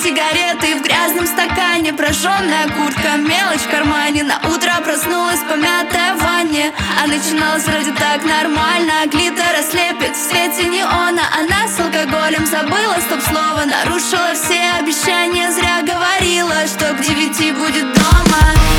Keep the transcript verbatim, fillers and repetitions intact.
сигареты в грязном стакане, прожженная куртка, мелочь в кармане. На утро проснулась помятая в ванне, а начиналось вроде так нормально. Глиттер ослепит в свете неона, она с алкоголем забыла стоп-слово, нарушила все обещания, зря говорила, что к девяти будет дома.